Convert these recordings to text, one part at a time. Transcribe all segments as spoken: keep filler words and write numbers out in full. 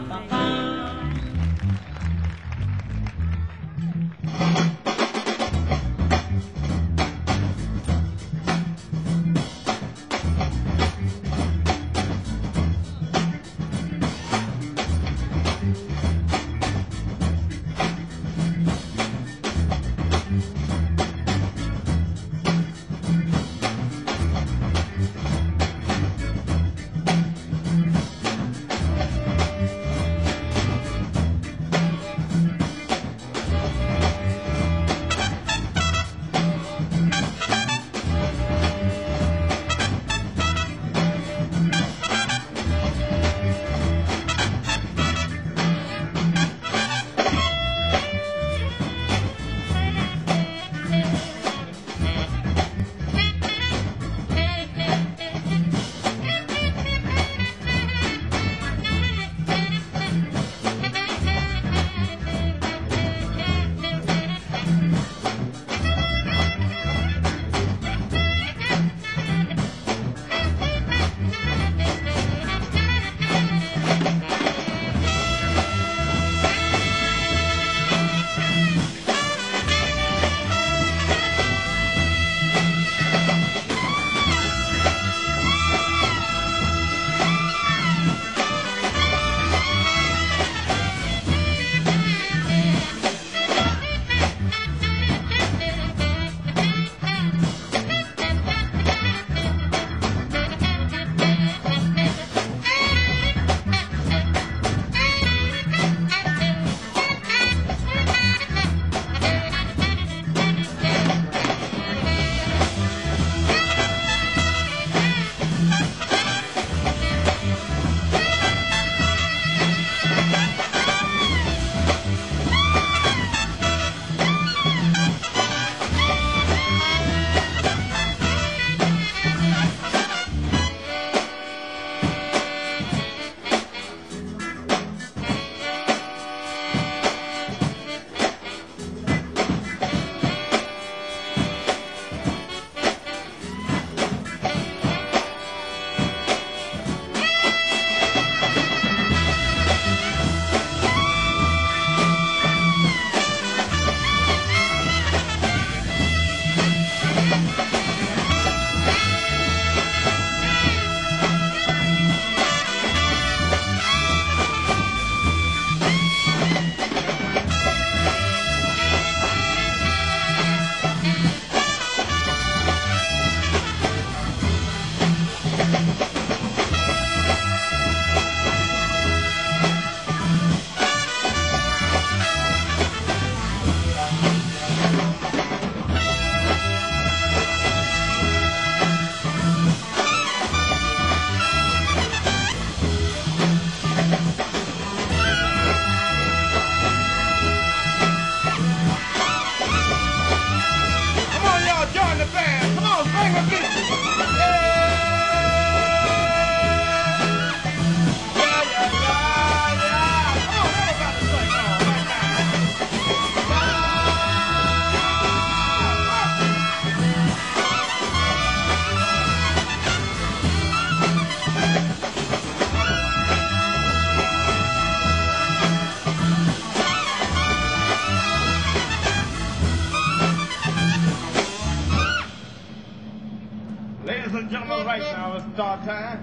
start time.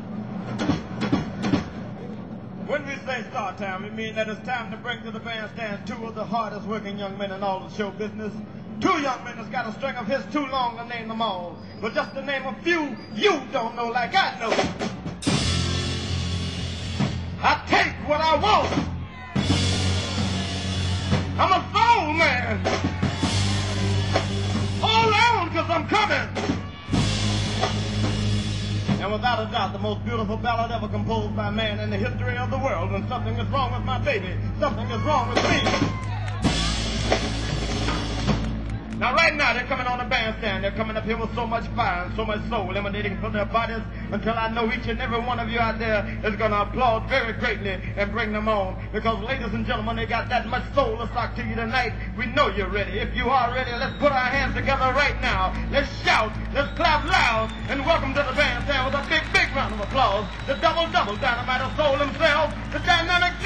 When we say start time, we mean that it's time to bring to the bandstand two of the hardest working young men in all of show business. Two young men that's got a string of hits too long to name them all. But just to name a few, you don't know like I know. I take what I want. I'm a soul man. Hold on, cause I'm coming. And without a doubt, the most beautiful ballad ever composed by man in the history of the world. When something is wrong with my baby, something is wrong with me. Now right now, they're coming on the bandstand. They're coming up here with so much fire and so much soul emanating from their bodies until I know each and every one of you out there is going to applaud very greatly and bring them on. Because, ladies and gentlemen, they got that much soul to talk to you tonight. We know you're ready. If you are ready, let's put our hands together right now. Let's shout, let's clap loud, and welcome to the bandstand with a big, big round of applause. The double-double dynamite of soul himself, the dynamic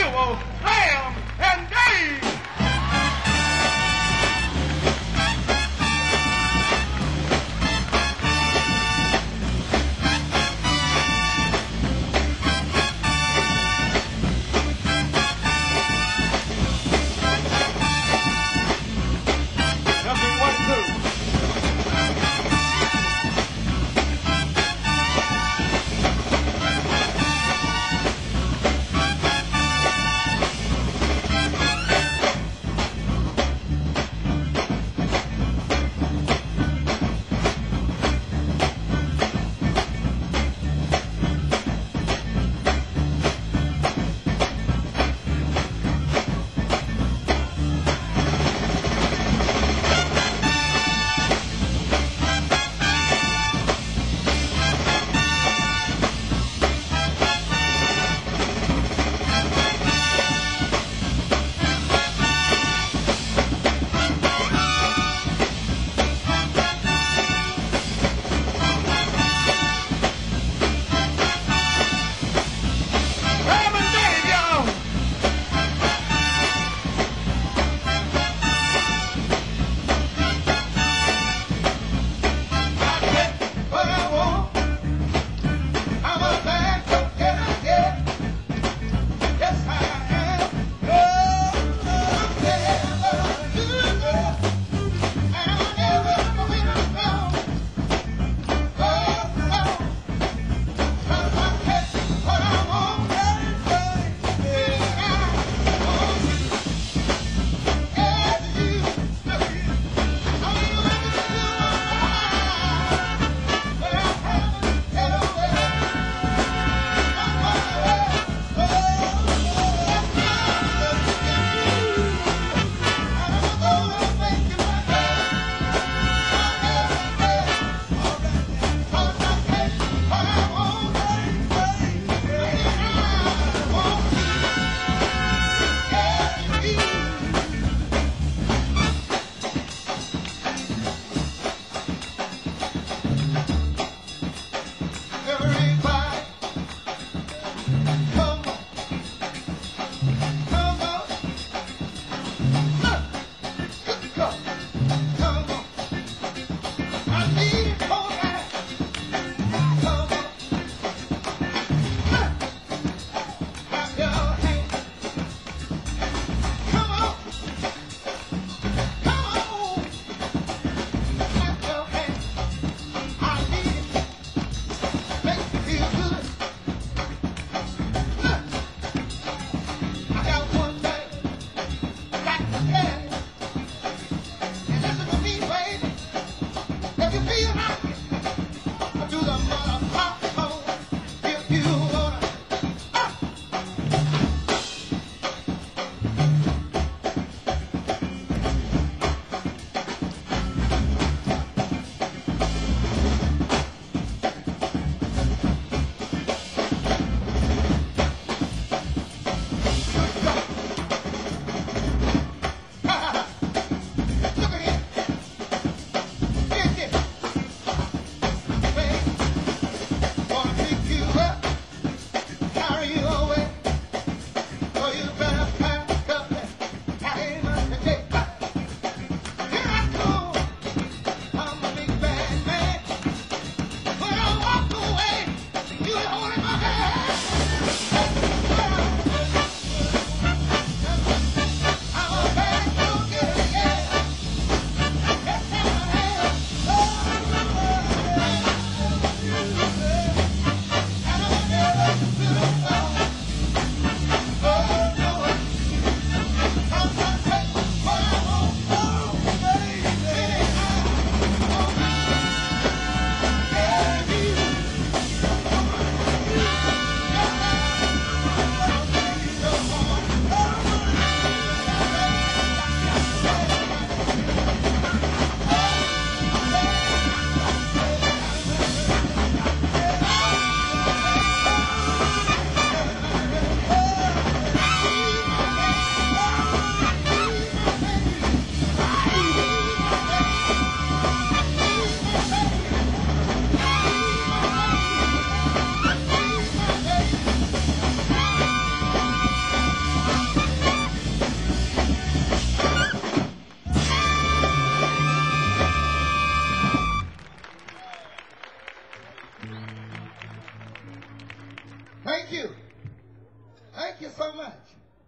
Thank you so much.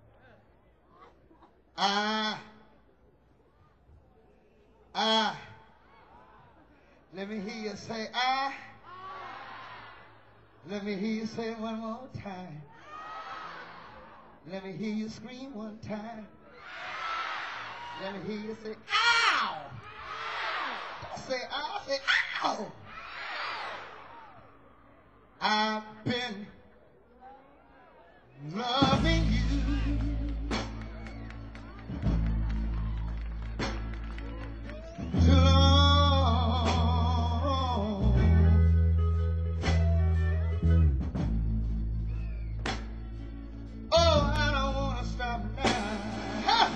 Ah. Ah. Let me hear you say ah. Let me hear you say it one more time. Let me hear you scream one time. Let me hear you say ow. Don't say ow, say ow. I've been loving you too long. Oh, I don't want to stop now. Ha!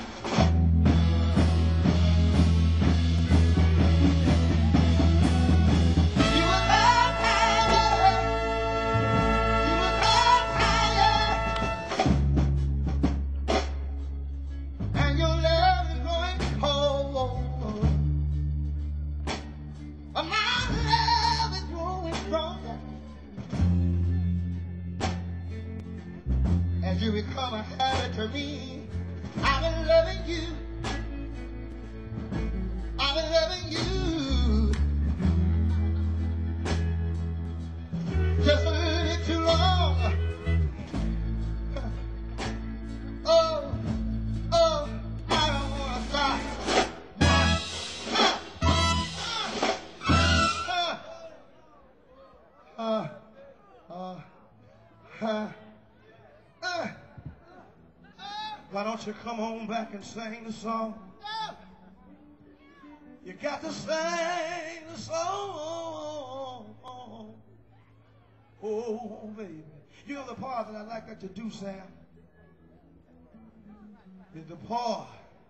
You were not tired. You were not tired. And your love is growing cold. But my love is growing stronger as you become a habit to me. I've been loving you. I've been loving you just a little too long. Oh, oh, I don't want to stop. Now, uh, uh, uh, uh, uh, uh. Why don't you come on back and sing the song? You got to sing the song. Oh, baby. You know the part that I like that you do, Sam? Is the part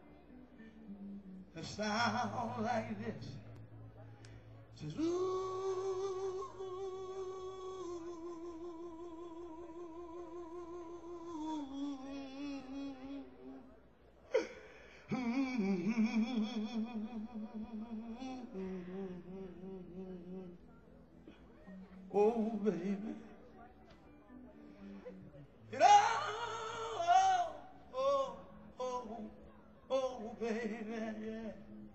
that sounds like this. It says, ooh. Oh, baby. And oh, oh, oh, oh, baby, yeah.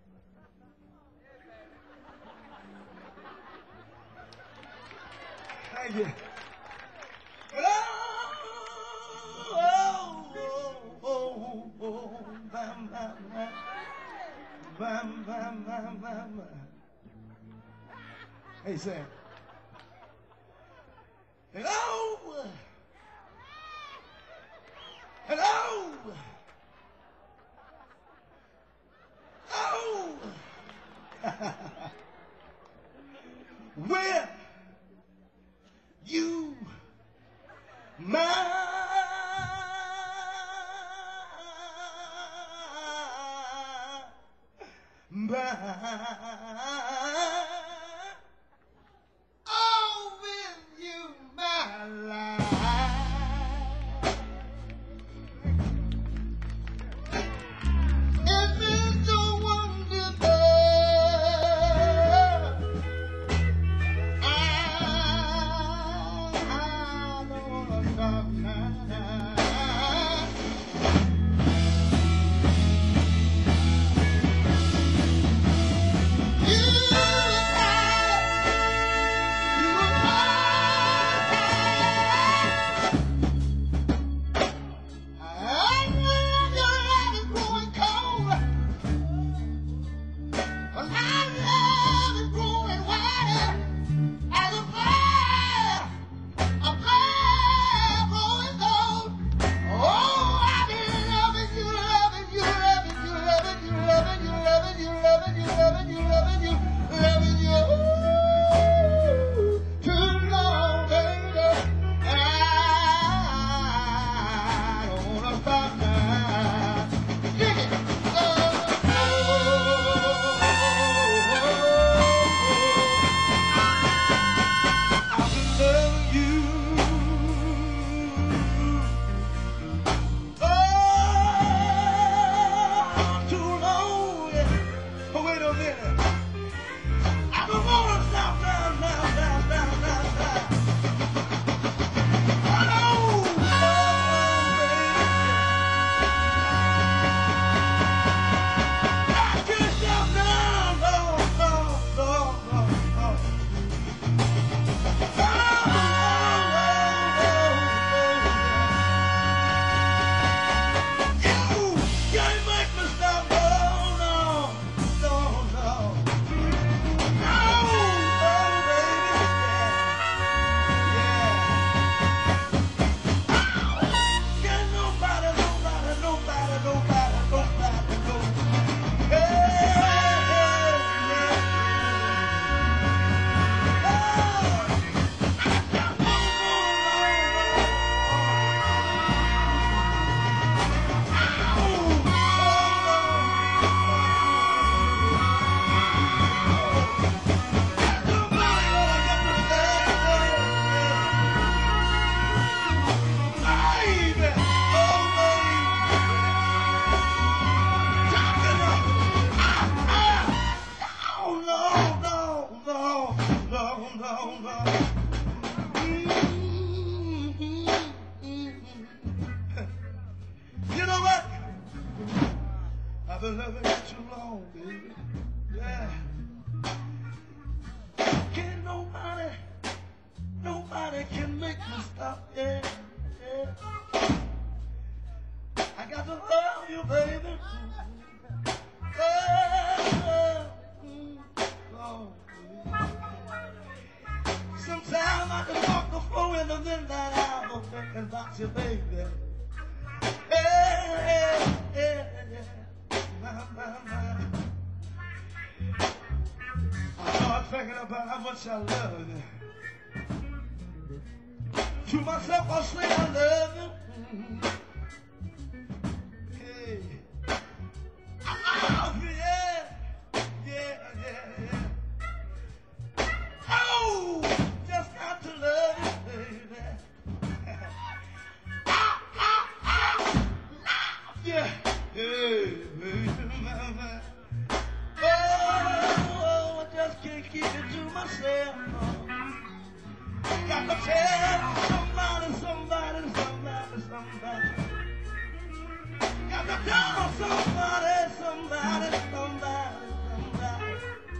Thank you. And oh, oh, oh, oh, bam, bam, bam, bam, bam, bam, bam. Hey, Sam. Hello! Hello! Oh! Will you mind? Oh, will you my life? It means so wonderful. I, I don't wanna stop now. You are, you are. nobody, nobody, nobody. Hey, hey, hey. You know what? I've been loving you too long, baby. Yeah. Can't nobody, nobody can make me stop. Yeah, yeah. I got to love you, baby. Oh, mm, oh, sometimes I can walk the floor in the midnight hour thinking about you, baby. Hey, hey, hey, hey. My, my, my. I start thinking about how much I love you. To myself, I say I love you. Hey, I love you, yeah, yeah, yeah, yeah. Oh, just got to love you, baby. Yeah, hey, baby, my, my. Oh, I just can't keep it to myself. Got to tell somebody, somebody, somebody, somebody. Got to tell somebody, somebody, somebody, somebody.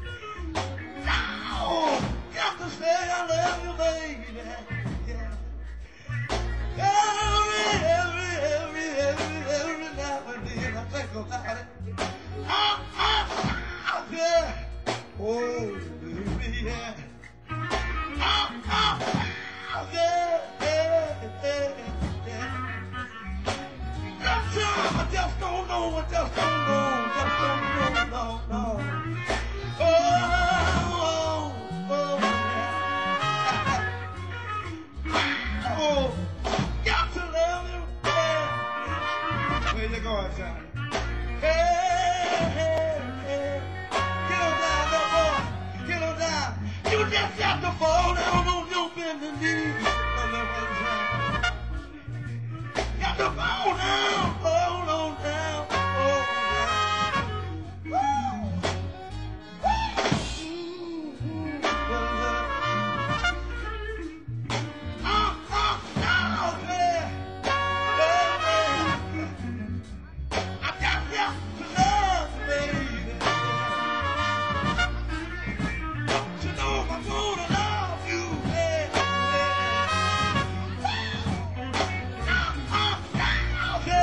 Now, got to say I love you, baby. Yeah. Every, every, every, every, every now and then I think about it. Ah, ah, ah, yeah. Oh, baby, yeah. Ah, ah, ah, yeah, yeah, yeah, yeah. Sometimes I just don't know, I just don't know, just don't know, no, no. Oh, oh, oh, yeah. Oh, got to love you, yeah. Where you going, Johnny? Hey, hey, hey. Get on down, little boy. Get on down. You just got to fall down on your bending knee. Oh, that one time. Got to fall down, fall on down, fall down. Woo! Woo! Mm-hmm. Ah, ah, ah, yeah. Yeah, yeah. I got to love you, baby. Don't you know I'm gonna love you, yeah, yeah. Ah, ah, ah, yeah.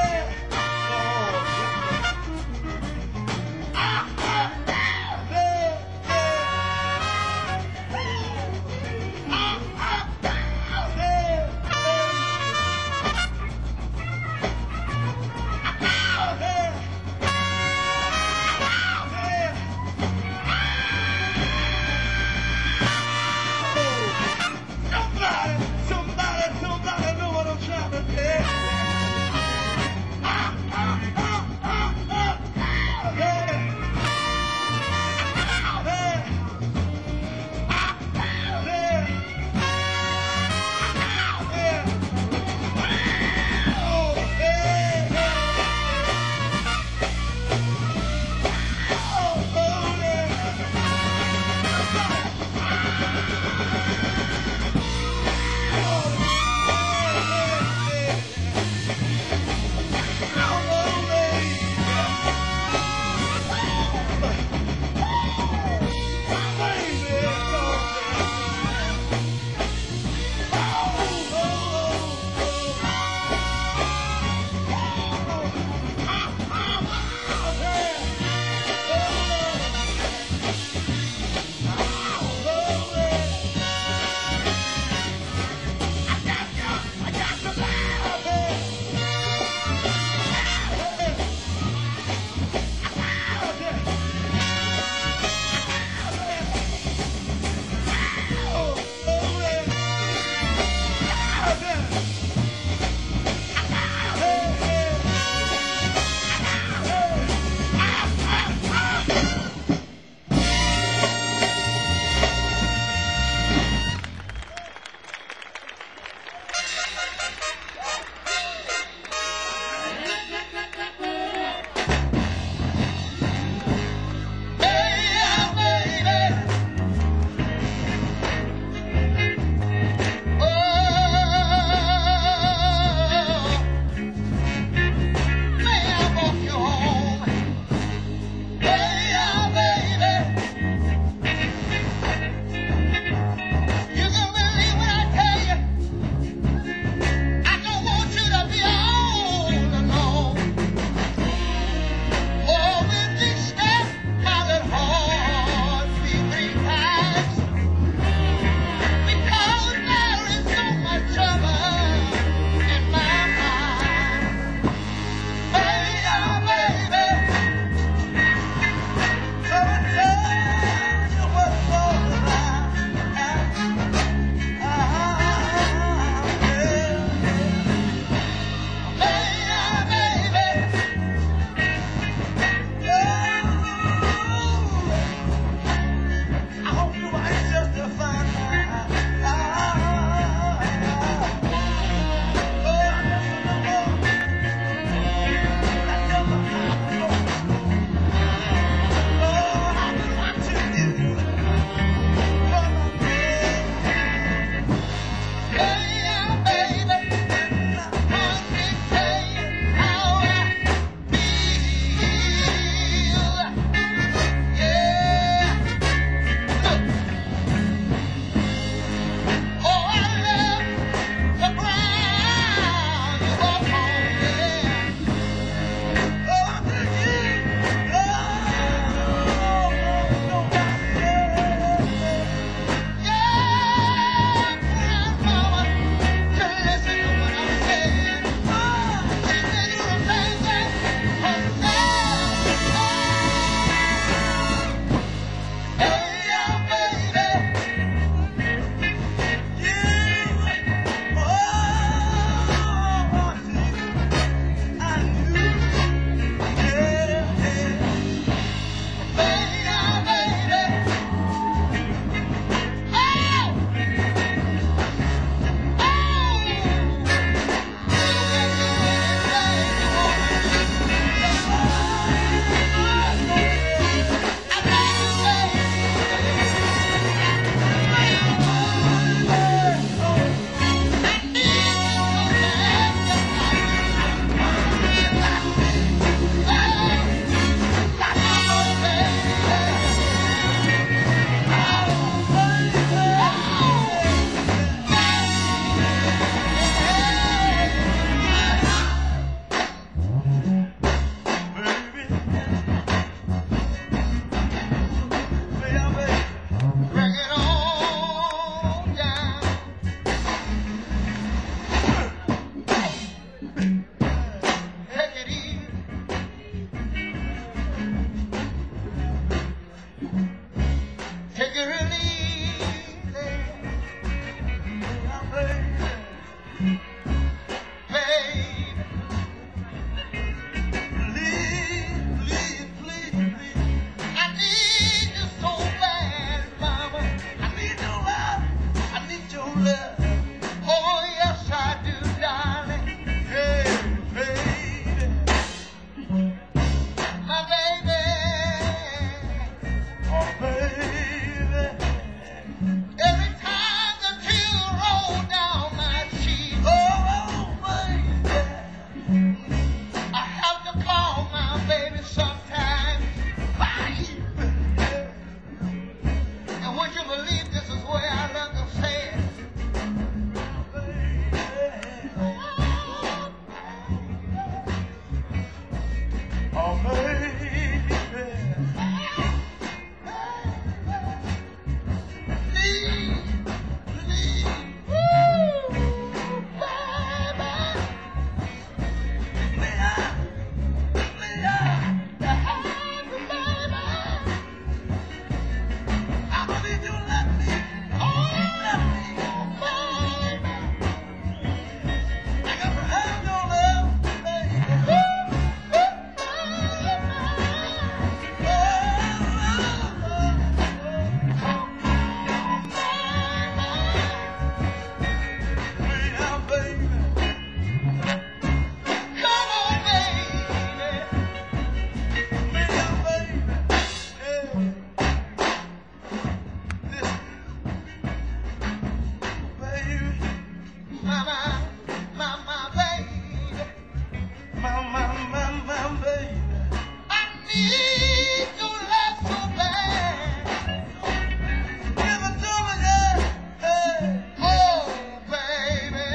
need your love so bad. Give it to me, yeah. Hey. Oh, baby.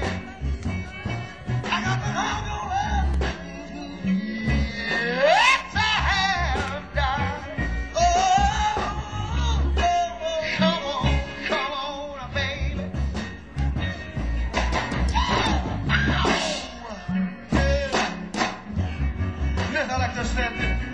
I got to have your love. Yes, I have, darling. Oh, oh, oh. Come on, come on, baby. Oh, yeah. Yes, I like to stand this.